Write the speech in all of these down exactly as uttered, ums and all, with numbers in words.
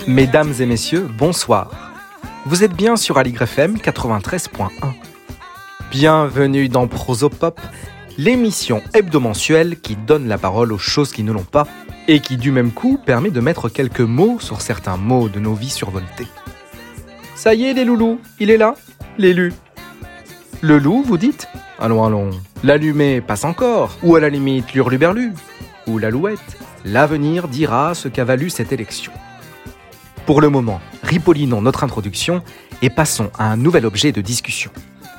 Mesdames et messieurs, bonsoir. Vous êtes bien sur Aligre F M quatre-vingt-treize point un. Bienvenue dans Prosopop, l'émission hebdomensuelle qui donne la parole aux choses qui ne l'ont pas et qui du même coup permet de mettre quelques mots sur certains mots de nos vies survoltées. Ça y est les loulous, il est là, l'élu. Le loup, vous dites ? Allons, allons. L'allumé passe encore, ou à la limite l'hurluberlu, ou l'alouette. L'avenir dira ce qu'a valu cette élection. Pour le moment, ripollinons notre introduction et passons à un nouvel objet de discussion.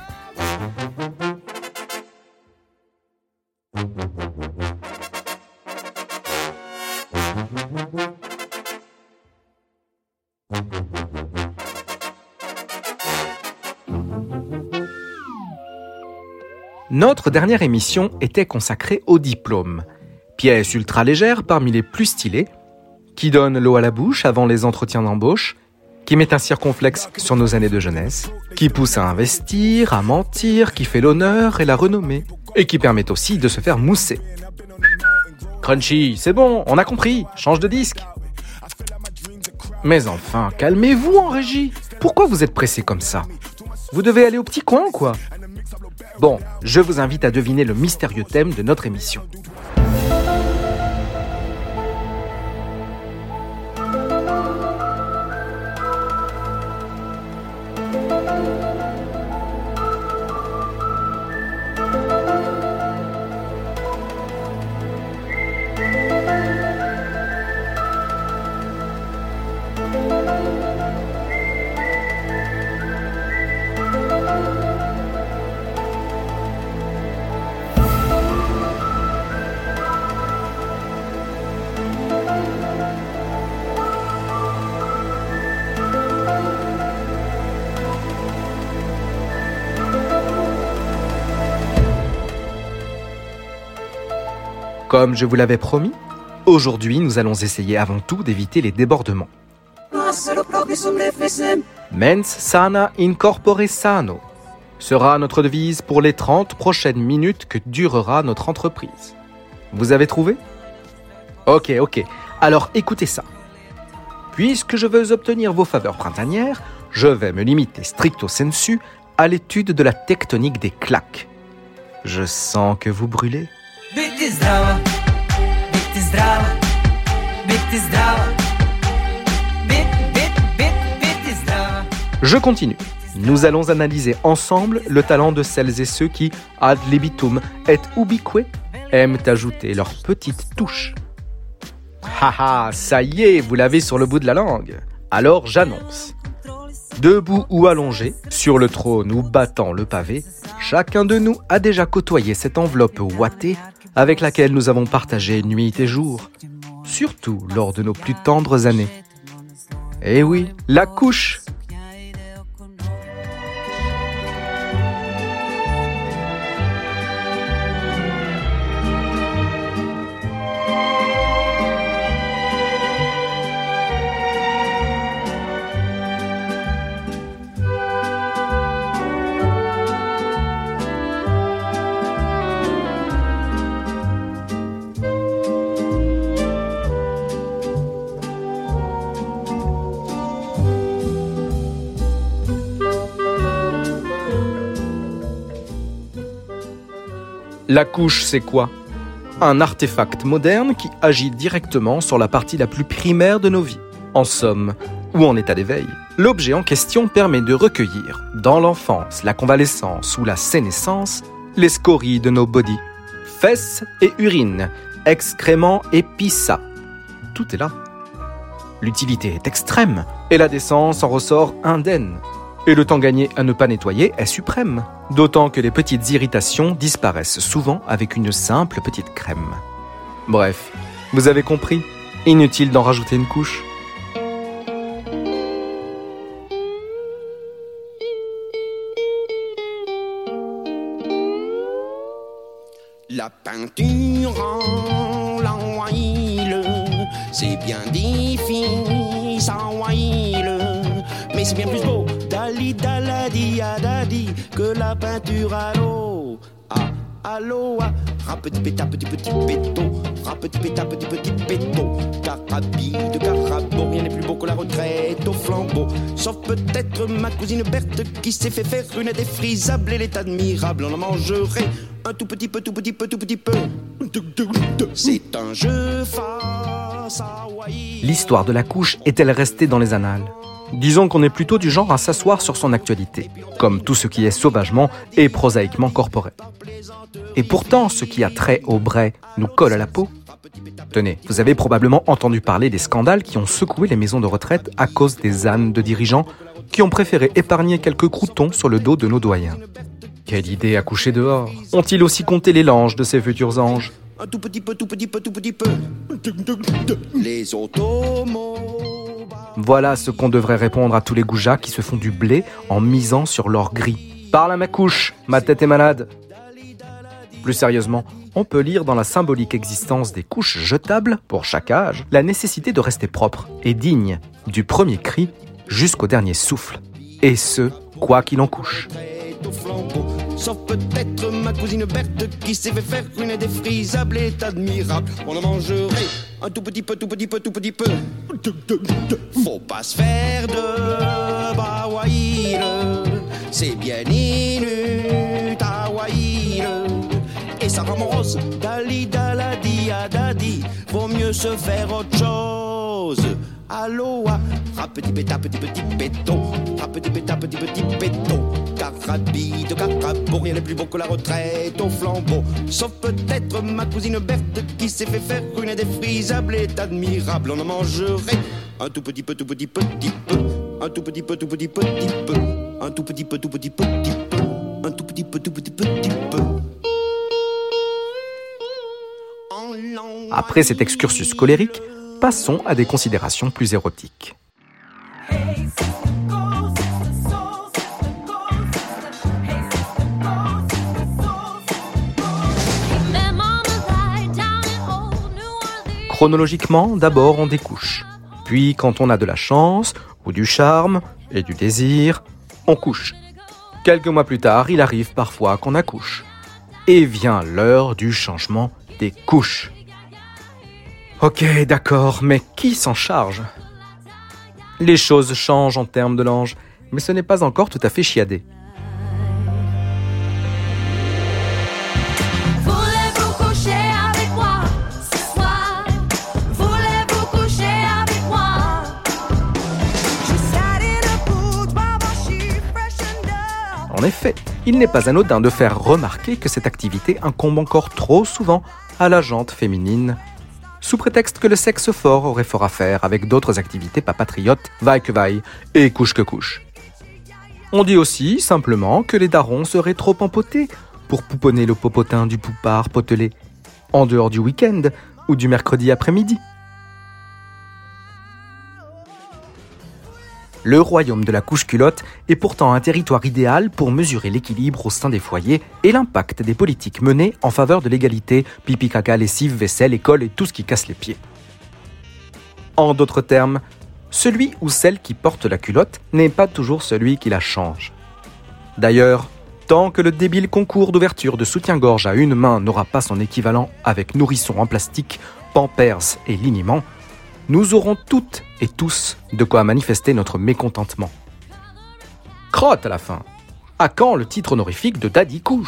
Notre dernière émission était consacrée au diplôme, pièce ultra légère parmi les plus stylées, qui donne l'eau à la bouche avant les entretiens d'embauche, qui met un circonflexe sur nos années de jeunesse, qui pousse à investir, à mentir, qui fait l'honneur et la renommée, et qui permet aussi de se faire mousser. Crunchy, c'est bon, on a compris, change de disque. Mais enfin, calmez-vous en régie. Pourquoi vous êtes pressé comme ça ? Vous devez aller au petit coin, quoi. Bon, je vous invite à deviner le mystérieux thème de notre émission. Comme je vous l'avais promis, aujourd'hui nous allons essayer avant tout d'éviter les débordements. Mens sana in corpore sano sera notre devise pour les trente prochaines minutes que durera notre entreprise. Vous avez trouvé ? Ok, ok. Alors écoutez ça. Puisque je veux obtenir vos faveurs printanières, je vais me limiter stricto sensu à l'étude de la tectonique des claques. Je sens que vous brûlez. Biti zdrava, biti zdrava, biti zdrava, bit, bit, bit, biti zdrava. Je continue. Nous allons analyser ensemble le talent de celles et ceux qui, ad libitum et ubique, aiment ajouter leur petite touche. Haha, ça y est, vous l'avez sur le bout de la langue. Alors j'annonce. Debout ou allongé, sur le trône ou battant le pavé, chacun de nous a déjà côtoyé cette enveloppe ouatée avec laquelle nous avons partagé nuit et jour, surtout lors de nos plus tendres années. Eh oui, la couche. La couche, c'est quoi ? Un artefact moderne qui agit directement sur la partie la plus primaire de nos vies. En somme, ou en état d'éveil. L'objet en question permet de recueillir, dans l'enfance, la convalescence ou la sénescence, les scories de nos bodies. Fesses et urine, excréments et pissa. Tout est là. L'utilité est extrême, et la décence en ressort indemne. Et le temps gagné à ne pas nettoyer est suprême. D'autant que les petites irritations disparaissent souvent avec une simple petite crème. Bref, vous avez compris, inutile d'en rajouter une couche. La peinture en l'huile, c'est bien difficile en huile, mais c'est bien plus beau dali daladi adadi que la peinture à l'eau. Ah, à l'eau, ah, Rap petit péta, petit petit péto. Rap petit péta, petit petit péto. Carabide, carabo, rien n'est plus beau que la retraite au flambeau. Sauf peut-être ma cousine Berthe qui s'est fait faire une défrisable. Elle est admirable, on en mangerait un tout petit peu, tout petit peu, tout petit peu. C'est un jeu face à Hawaii. L'histoire de la couche est-elle restée dans les annales ? Disons qu'on est plutôt du genre à s'asseoir sur son actualité, comme tout ce qui est sauvagement et prosaïquement corporel. Et pourtant, ce qui a trait au bray nous colle à la peau. Tenez, vous avez probablement entendu parler des scandales qui ont secoué les maisons de retraite à cause des ânes de dirigeants qui ont préféré épargner quelques croûtons sur le dos de nos doyens. Quelle idée à coucher dehors. Ont-ils aussi compté les langes de ces futurs anges ? Un tout petit peu, tout petit peu, tout petit peu. Les automobiles. Voilà ce qu'on devrait répondre à tous les goujats qui se font du blé en misant sur l'or gris. Parle à ma couche, ma tête est malade. Plus sérieusement, on peut lire dans la symbolique existence des couches jetables, pour chaque âge, la nécessité de rester propre et digne du premier cri jusqu'au dernier souffle. Et ce, quoi qu'il en couche. Sauf peut-être ma cousine Berthe qui s'est fait faire une défrisable est admirable. On en mangerait un tout petit peu, tout petit peu, tout petit peu. Faut pas se faire de bawaïle, c'est bien inutawaïle. Et ça rend rose, dali daladi adadi. Vaut mieux se faire autre chose. Aloha, rap petit péta, petit petit péto. Rap petit péta, petit petit péto. Carabide, carabo, rien n'est plus beau que la retraite au flambeau. Sauf peut-être ma cousine Berthe qui s'est fait faire une défrisable est admirable. On en mangerait un tout petit peu, tout petit petit peu. Un tout petit peu, tout petit petit peu. Un tout petit peu, tout petit petit peu. Un tout petit peu, tout petit petit peu. Après cet excursus colérique, passons à des considérations plus érotiques. Chronologiquement, d'abord on découche. Puis, quand on a de la chance, ou du charme, et du désir, on couche. Quelques mois plus tard, il arrive parfois qu'on accouche. Et vient l'heure du changement des couches. Ok, d'accord, mais qui s'en charge ? Les choses changent en termes de lange, mais ce n'est pas encore tout à fait chiadé. Voulez-vous coucher avec moi ce soir? Voulez-vous coucher avec moi? En effet, il n'est pas anodin de faire remarquer que cette activité incombe encore trop souvent à la jante féminine, sous prétexte que le sexe fort aurait fort à faire avec d'autres activités pas patriotes, vaille que vaille et couche que couche. On dit aussi simplement que les darons seraient trop empotés pour pouponner le popotin du poupard potelé, en dehors du week-end ou du mercredi après-midi. Le royaume de la couche-culotte est pourtant un territoire idéal pour mesurer l'équilibre au sein des foyers et l'impact des politiques menées en faveur de l'égalité, pipi, caca, lessive, vaisselle, école et tout ce qui casse les pieds. En d'autres termes, celui ou celle qui porte la culotte n'est pas toujours celui qui la change. D'ailleurs, tant que le débile concours d'ouverture de soutien-gorge à une main n'aura pas son équivalent avec nourrisson en plastique, pampers et liniment, nous aurons toutes et tous de quoi manifester notre mécontentement. Crotte à la fin. À quand le titre honorifique de Daddy Couche ?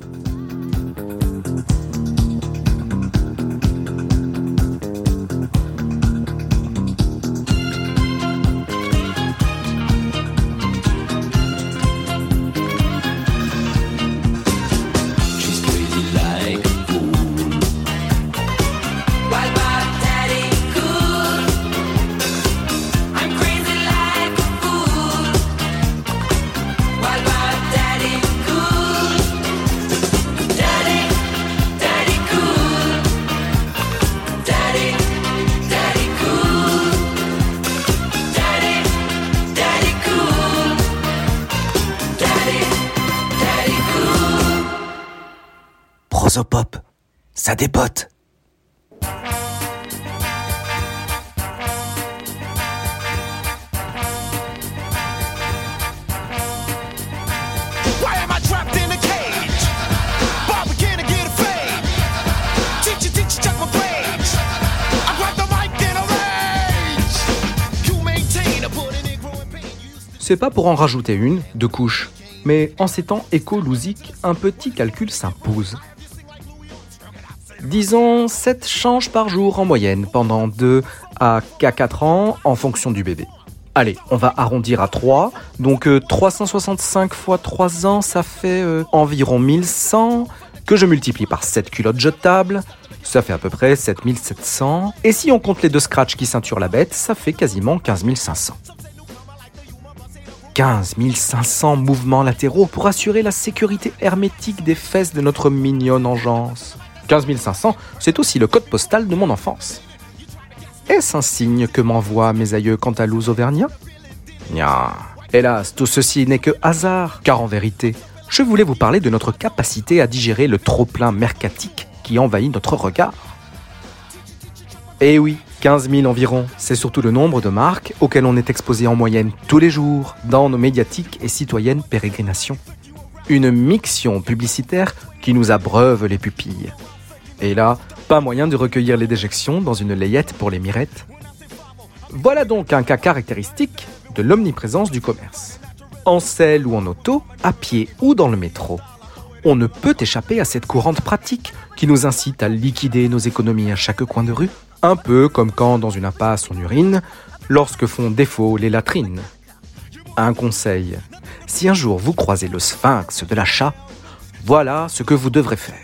Prosopop, ça dépote. Why am I trapped in a cage? Barbara, can I get a fade? C'est pas pour en rajouter une, deux couches. Mais en ces temps écologiques, un petit calcul s'impose. Disons sept changes par jour en moyenne pendant deux à quatre ans en fonction du bébé. Allez, on va arrondir à trois, donc euh, trois cent soixante-cinq fois trois ans, ça fait euh, environ mille cent, que je multiplie par sept culottes jetables, ça fait à peu près sept mille sept cents, et si on compte les deux scratchs qui ceinturent la bête, ça fait quasiment quinze mille cinq cents. quinze mille cinq cents mouvements latéraux pour assurer la sécurité hermétique des fesses de notre mignonne engeance. quinze mille cinq cents, c'est aussi le code postal de mon enfance. Est-ce un signe que m'envoient mes aïeux cantalous auvergnats ? Nya. Hélas, tout ceci n'est que hasard, car en vérité, je voulais vous parler de notre capacité à digérer le trop-plein mercatique qui envahit notre regard. Eh oui, quinze mille environ, c'est surtout le nombre de marques auxquelles on est exposé en moyenne tous les jours dans nos médiatiques et citoyennes pérégrinations. Une miction publicitaire qui nous abreuve les pupilles. Et là, pas moyen de recueillir les déjections dans une layette pour les mirettes. Voilà donc un cas caractéristique de l'omniprésence du commerce. En selle ou en auto, à pied ou dans le métro, on ne peut échapper à cette courante pratique qui nous incite à liquider nos économies à chaque coin de rue, un peu comme quand dans une impasse on urine, lorsque font défaut les latrines. Un conseil, si un jour vous croisez le sphinx de l'achat, voilà ce que vous devrez faire.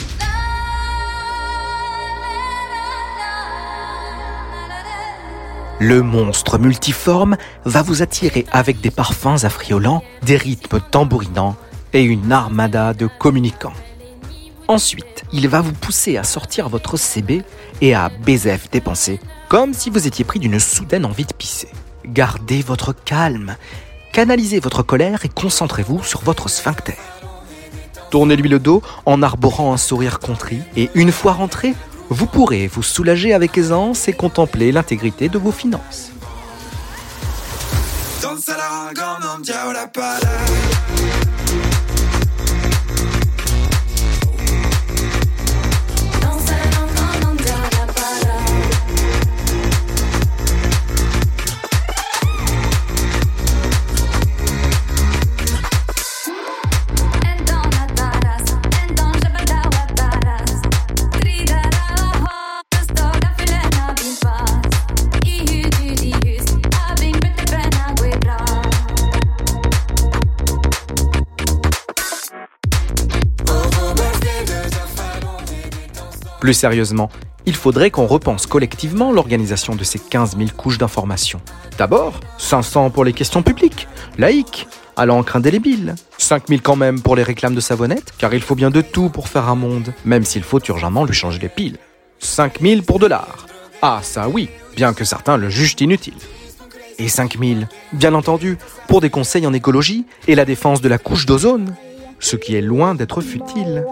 Le monstre multiforme va vous attirer avec des parfums affriolants, des rythmes tambourinants et une armada de communicants. Ensuite, il va vous pousser à sortir votre C B et à baiser dépenser, comme si vous étiez pris d'une soudaine envie de pisser. Gardez votre calme, canalisez votre colère et concentrez-vous sur votre sphincter. Tournez-lui le dos en arborant un sourire contrit et une fois rentré, vous pourrez vous soulager avec aisance et contempler l'intégrité de vos finances. Plus sérieusement, il faudrait qu'on repense collectivement l'organisation de ces quinze mille couches d'informations. D'abord, cinq cents pour les questions publiques, laïques, à l'encre indélébile. cinq mille quand même pour les réclames de savonnette, car il faut bien de tout pour faire un monde, même s'il faut urgemment lui changer les piles. cinq mille pour de l'art. Ah ça oui, bien que certains le jugent inutile. Et cinq mille, bien entendu, pour des conseils en écologie et la défense de la couche d'ozone, ce qui est loin d'être futile.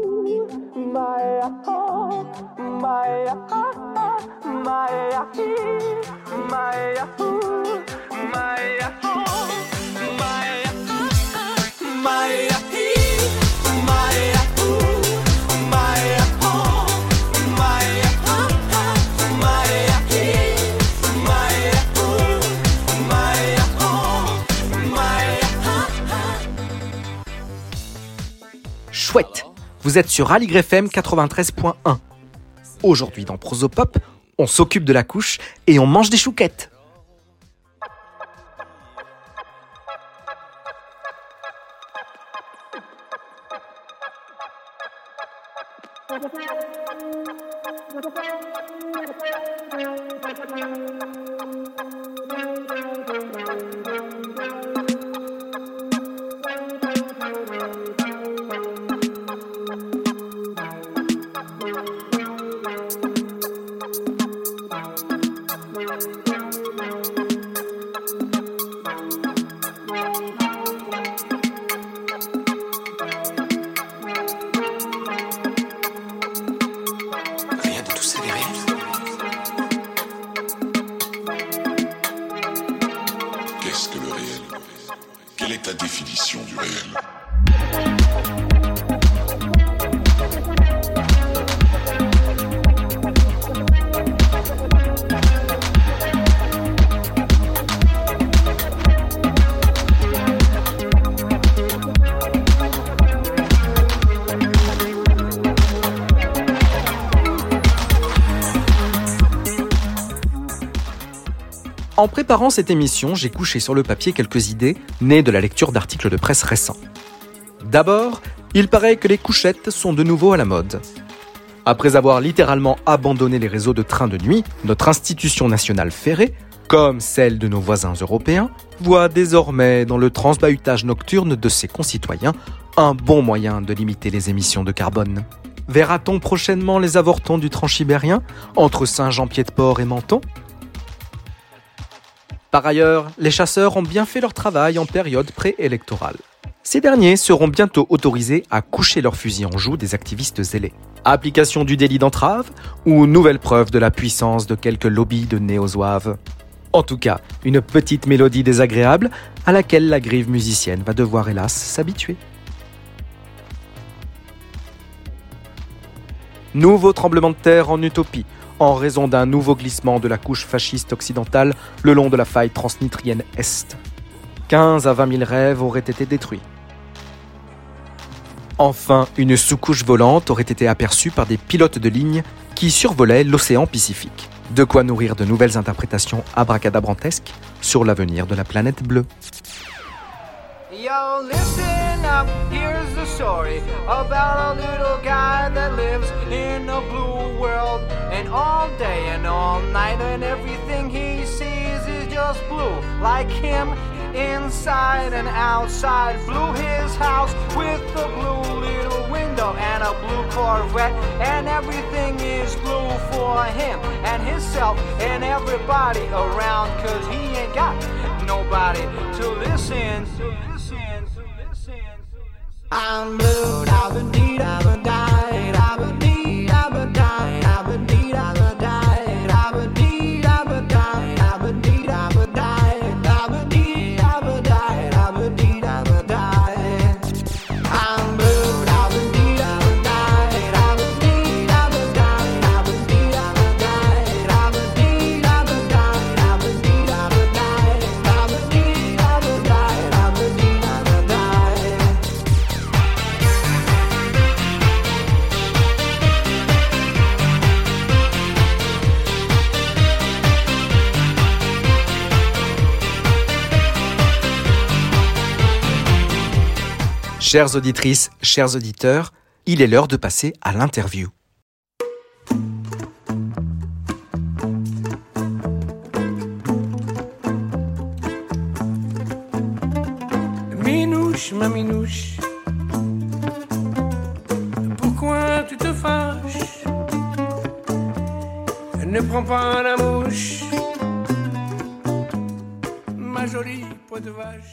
Chouette, vous êtes sur Aligre F M quatre-vingt-treize point un. Aujourd'hui dans Prosopop, on s'occupe de la couche et on mange des chouquettes. En préparant cette émission, j'ai couché sur le papier quelques idées nées de la lecture d'articles de presse récents. D'abord, il paraît que les couchettes sont de nouveau à la mode. Après avoir littéralement abandonné les réseaux de trains de nuit, notre institution nationale ferrée, comme celle de nos voisins européens, voit désormais dans le transbahutage nocturne de ses concitoyens un bon moyen de limiter les émissions de carbone. Verra-t-on prochainement les avortons du Transsibérien entre Saint-Jean-Pied-de-Port et Menton ? Par ailleurs, les chasseurs ont bien fait leur travail en période préélectorale. Ces derniers seront bientôt autorisés à coucher leurs fusils en joue des activistes zélés. Application du délit d'entrave ou nouvelle preuve de la puissance de quelques lobbies de néo-zouaves. En tout cas, une petite mélodie désagréable à laquelle la grive musicienne va devoir hélas s'habituer. Nouveau tremblement de terre en Utopie, en raison d'un nouveau glissement de la couche fasciste occidentale le long de la faille transnitrienne Est. quinze à vingt mille rêves auraient été détruits. Enfin, une sous-couche volante aurait été aperçue par des pilotes de ligne qui survolaient l'océan Pacifique. De quoi nourrir de nouvelles interprétations abracadabrantesques sur l'avenir de la planète bleue. Yo, listen up, here's the story about a little guy that lives in a blue world. And all day and all night and everything he sees is just blue. Like him, inside and outside. Blue his house with a blue little window and a blue Corvette. And everything is blue for him and himself and everybody around. Cause he ain't got nobody to listen to. I'm blue, I've been deed, I've been died, I've been deed, I've been died, I've been deed, I've been died, I've been deed, I've been died, I've been deed, I've been died, I've been deed, I've been died, I've been deed, I've been died. I'm blue, I've been deed, I've been died, I've been deed, I've been died, I've been deed, I've been died, I've been deed, I've been died, I've been deed, I've been died, I've been deed, I've been died, I've been deed, I've been died. Chères auditrices, chers auditeurs, il est l'heure de passer à l'interview. Minouche, ma minouche, pourquoi tu te fâches? Ne prends pas la mouche, ma jolie peau de vache.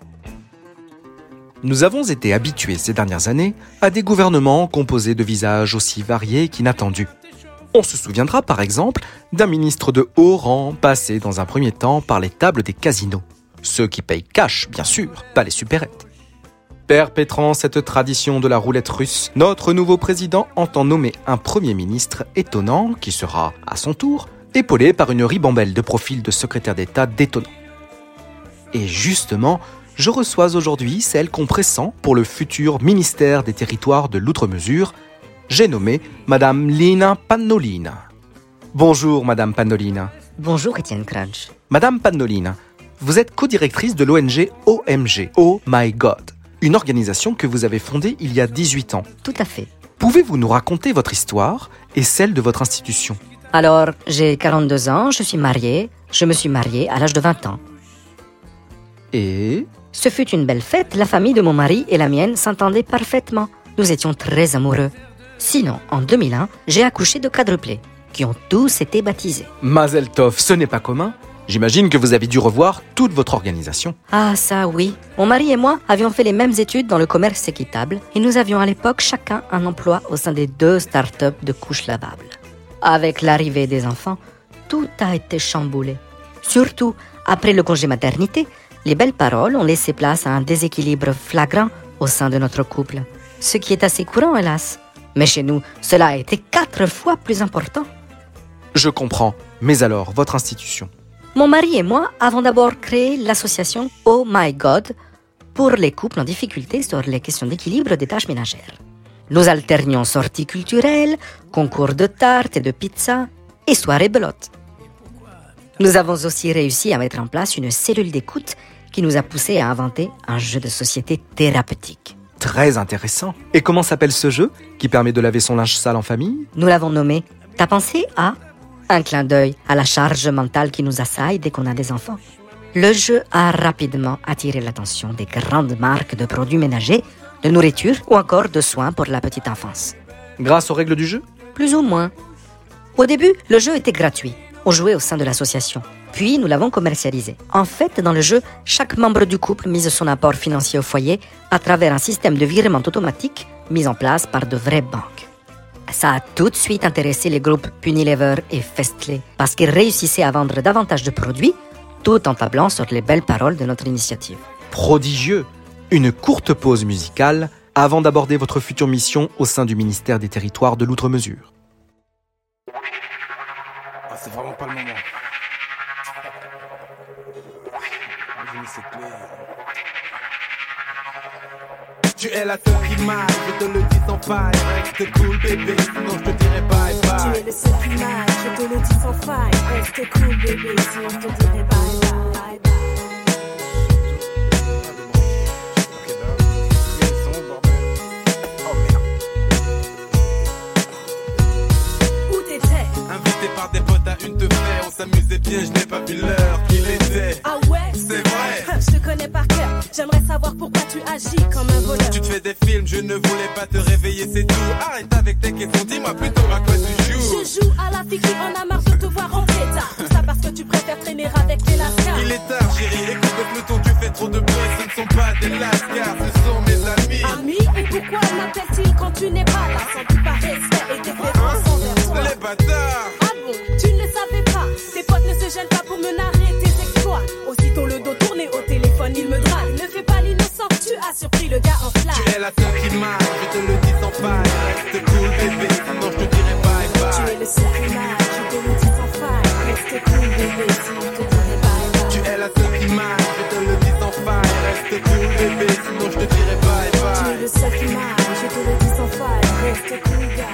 Nous avons été habitués ces dernières années à des gouvernements composés de visages aussi variés qu'inattendus. On se souviendra par exemple d'un ministre de haut rang passé dans un premier temps par les tables des casinos. Ceux qui payent cash, bien sûr, pas les supérettes. Perpétrant cette tradition de la roulette russe, notre nouveau président entend nommer un premier ministre étonnant qui sera, à son tour, épaulé par une ribambelle de profils de secrétaire d'État détonnants. Et justement, je reçois aujourd'hui celle qu'on pressent pour le futur ministère des Territoires de l'Outre-Mesure. J'ai nommé Madame Lina Pannolina. Bonjour Madame Pannolina. Bonjour Étienne Crunch. Madame Pannolina, vous êtes co-directrice de l'O N G O M G, Oh My God, une organisation que vous avez fondée il y a dix-huit ans. Tout à fait. Pouvez-vous nous raconter votre histoire et celle de votre institution ? Alors, j'ai quarante-deux ans, je suis mariée. Je me suis mariée à l'âge de vingt ans. Et... Ce fut une belle fête, la famille de mon mari et la mienne s'entendaient parfaitement. Nous étions très amoureux. Sinon, en deux mille un, j'ai accouché de quadruplés, qui ont tous été baptisés. Mazel Tov, ce n'est pas commun. J'imagine que vous avez dû revoir toute votre organisation. Ah ça oui. Mon mari et moi avions fait les mêmes études dans le commerce équitable et nous avions à l'époque chacun un emploi au sein des deux start-up de couches lavables. Avec l'arrivée des enfants, tout a été chamboulé. Surtout, après le congé maternité, les belles paroles ont laissé place à un déséquilibre flagrant au sein de notre couple. Ce qui est assez courant, hélas. Mais chez nous, cela a été quatre fois plus important. Je comprends. Mais alors, votre institution ? Mon mari et moi avons d'abord créé l'association Oh My God pour les couples en difficulté sur les questions d'équilibre des tâches ménagères. Nous alternions sorties culturelles, concours de tartes et de pizza et soirées belotes. Nous avons aussi réussi à mettre en place une cellule d'écoute qui nous a poussé à inventer un jeu de société thérapeutique. Très intéressant. Et comment s'appelle ce jeu qui permet de laver son linge sale en famille? Nous l'avons nommé « T'as pensé à ?» Un clin d'œil à la charge mentale qui nous assaille dès qu'on a des enfants. Le jeu a rapidement attiré l'attention des grandes marques de produits ménagers, de nourriture ou encore de soins pour la petite enfance. Grâce aux règles du jeu? Plus ou moins. Au début, le jeu était gratuit. On jouait au sein de l'association. Puis, nous l'avons commercialisé. En fait, dans le jeu, chaque membre du couple mise son apport financier au foyer à travers un système de virement automatique mis en place par de vraies banques. Ça a tout de suite intéressé les groupes Unilever et Festlé parce qu'ils réussissaient à vendre davantage de produits tout en tablant sur les belles paroles de notre initiative. Prodigieux! Une courte pause musicale avant d'aborder votre future mission au sein du ministère des Territoires de l'Outre-Mesure. Ah, c'est vraiment pas le moment. J'ai mis cette clé. Tu es la seule qui m'aille, je te le dis sans faille. Reste cool bébé, sinon je te dirai bye bye. Tu es le seul qui m'aille, je te le dis sans faille. Reste cool bébé, sinon je te dirai bye bye. Des potes à une te fait, on s'amusait bien, je n'ai pas vu l'heure qu'il était. Ah ouais? C'est vrai. Je te connais par cœur, j'aimerais savoir pourquoi tu agis comme un voleur. Tu te fais des films, je ne voulais pas te réveiller, c'est tout. Arrête avec tes questions, dis-moi plutôt à quoi tu joues. Je joue à la fille qui en a marre de te voir rentrer tard. Tout ça parce que tu préfères traîner avec les lascars. Il est tard chérie, écoute le peloton, tu fais trop de bruit. Ce ne sont pas des lascars, ce sont mes amis. Amis? Et pourquoi m'appellent-ils quand tu n'es pas là? Sans doute par respect et déférence envers toi. Les bâtards. Tu ne le savais pas, tes potes ne se gênent pas pour me narrer tes exploits. Aussitôt le dos tourné au téléphone, il me drague. Ne fais pas l'innocent, tu as surpris le gars en flamme. Tu es la seule qui m'aille, je te le dis sans faille. Reste cool bébé, sinon je te dirai bye bye. Tu es le seul qui m'aille, je te le dis sans faille. Reste cool bébé, sinon je te dirai bye bye. Tu es la seule qui m'aille, je te le dis sans faille. Reste cool bébé, sinon je te dirai bye bye. Tu es le seul qui m'aille, je te le dis sans faille. Reste cool gars.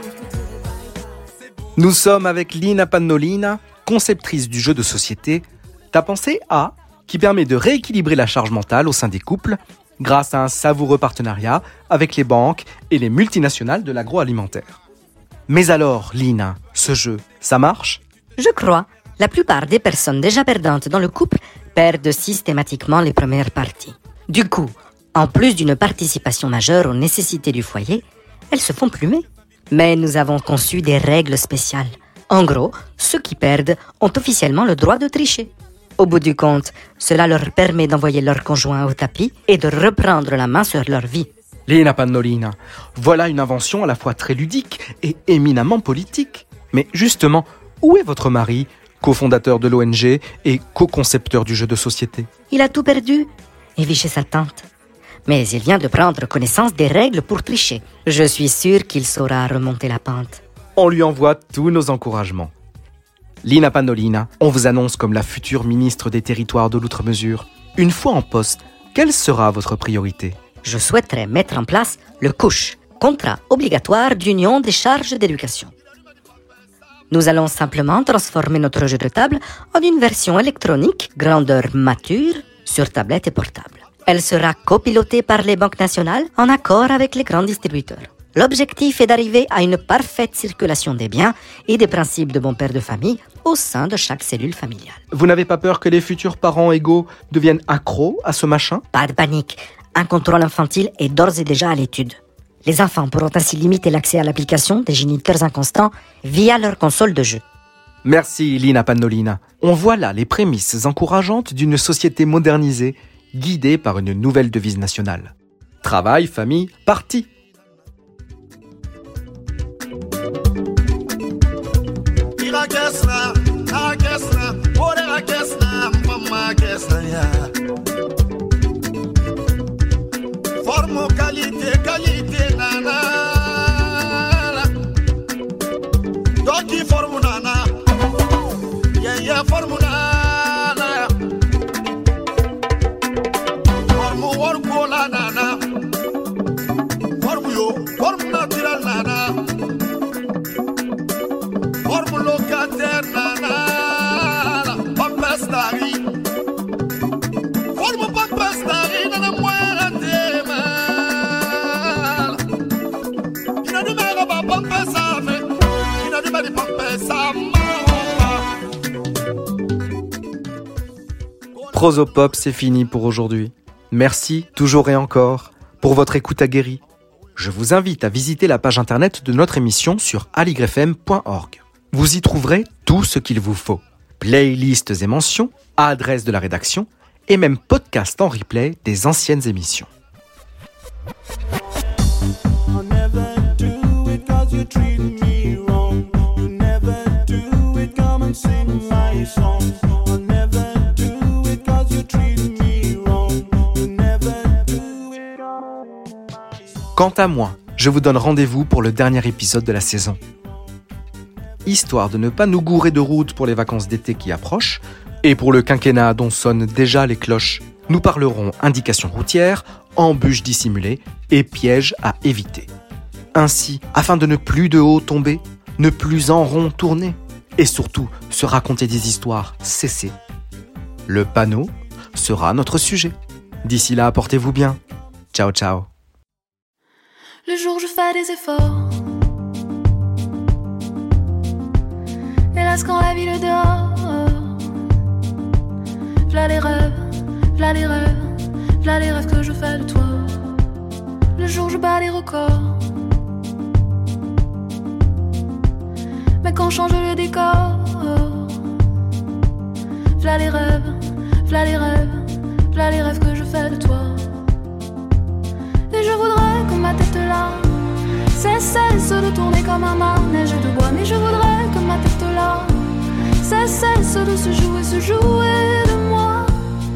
Nous sommes avec Lina Pannolina, conceptrice du jeu de société T'as pensé à, qui permet de rééquilibrer la charge mentale au sein des couples grâce à un savoureux partenariat avec les banques et les multinationales de l'agroalimentaire. Mais alors, Lina, ce jeu, ça marche? Je crois. La plupart des personnes déjà perdantes dans le couple perdent systématiquement les premières parties. Du coup, en plus d'une participation majeure aux nécessités du foyer, elles se font plumer. Mais nous avons conçu des règles spéciales. En gros, ceux qui perdent ont officiellement le droit de tricher. Au bout du compte, cela leur permet d'envoyer leur conjoint au tapis et de reprendre la main sur leur vie. Lina Pannolina, voilà une invention à la fois très ludique et éminemment politique. Mais justement, où est votre mari, cofondateur de l'O N G et co-concepteur du jeu de société? Il a tout perdu et vit chez sa tante. Mais il vient de prendre connaissance des règles pour tricher. Je suis sûre qu'il saura remonter la pente. On lui envoie tous nos encouragements. Lina Pannolina, on vous annonce comme la future ministre des Territoires de l'Outre-Mesure. Une fois en poste, quelle sera votre priorité? Je souhaiterais mettre en place le COUCH, contrat obligatoire d'union des charges d'éducation. Nous allons simplement transformer notre jeu de table en une version électronique, grandeur mature, sur tablette et portable. Elle sera copilotée par les banques nationales en accord avec les grands distributeurs. L'objectif est d'arriver à une parfaite circulation des biens et des principes de bon père de famille au sein de chaque cellule familiale. Vous n'avez pas peur que les futurs parents égaux deviennent accros à ce machin? Pas de panique. Un contrôle infantile est d'ores et déjà à l'étude. Les enfants pourront ainsi limiter l'accès à l'application des géniteurs inconstants via leur console de jeu. Merci Lina Pannolina. On voit là les prémices encourageantes d'une société modernisée guidée par une nouvelle devise nationale. Travail, famille, parti. Formo qualité, qualité, nana. Doki formu nana. Yeah, yeah, formu nana. Formu worko la nana. Formu yo, formu natural nana. Formu locataire nana. Prosopop, c'est fini pour aujourd'hui. Merci, toujours et encore, pour votre écoute aguerrie. Je vous invite à visiter la page internet de notre émission sur aligrefm point org. Vous y trouverez tout ce qu'il vous faut. Playlists et mentions, adresse de la rédaction et même podcast en replay des anciennes émissions. Quant à moi, je vous donne rendez-vous pour le dernier épisode de la saison. Histoire de ne pas nous gourer de route pour les vacances d'été qui approchent, et pour le quinquennat dont sonnent déjà les cloches, nous parlerons indications routières, embûches dissimulées et pièges à éviter. Ainsi, afin de ne plus de haut tomber, ne plus en rond tourner, et surtout se raconter des histoires cessées. Le panneau sera notre sujet. D'ici là, portez-vous bien. Ciao, ciao. Le jour je fais des efforts. Hélas quand la ville dort, v'là les rêves, v'là les rêves, v'là les rêves que je fais de toi. Le jour je bats les records. Mais quand change le décor, v'là les rêves, v'là les rêves, v'là les rêves que je fais de toi. Et je voudrais que ma tête là cesse de tourner comme un manège de bois. Mais je voudrais que ma tête là cesse de se jouer, se jouer de moi.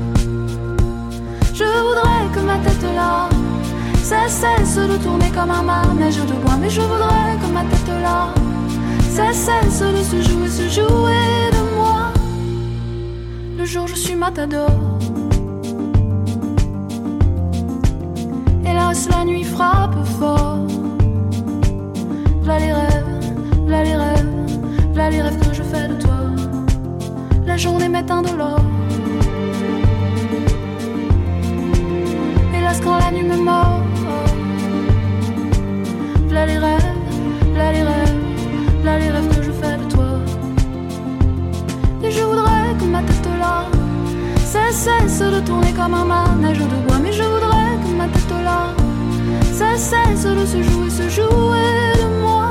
Je voudrais que ma tête là cesse de tourner comme un manège de bois. Mais je voudrais que ma tête là cesse de se jouer, se jouer de moi. Le jour je suis matador. Hélas la nuit frappe fort. V'là les rêves, v'là les rêves, v'là les rêves que je fais de toi. La journée m'est indolore. Hélas quand la nuit me mord. V'là les rêves, v'là les rêves, v'là les rêves que je fais de toi. Et je voudrais que ma tête là cesse de tourner comme un manège de bois. Mais je voudrais que ma tête là cesse de se jouer, se jouer de moi.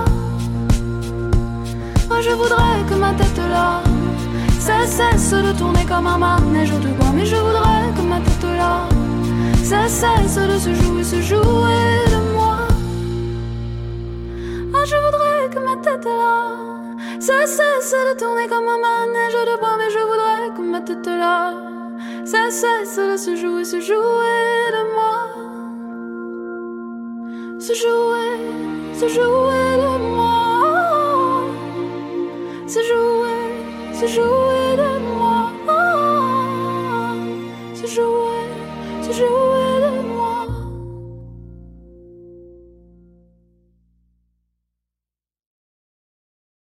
Oh, je voudrais que ma tête là cesse de tourner comme un manège de bois. Mais je voudrais que ma tête là cesse de se jouer, se jouer de moi. Oh, je voudrais que ma tête là cesse de tourner comme un manège de bois. Mais je voudrais que ma tête là cesse de se jouer, se jouer de moi. Se jouer, se jouer de moi. Se jouer, se jouer de moi.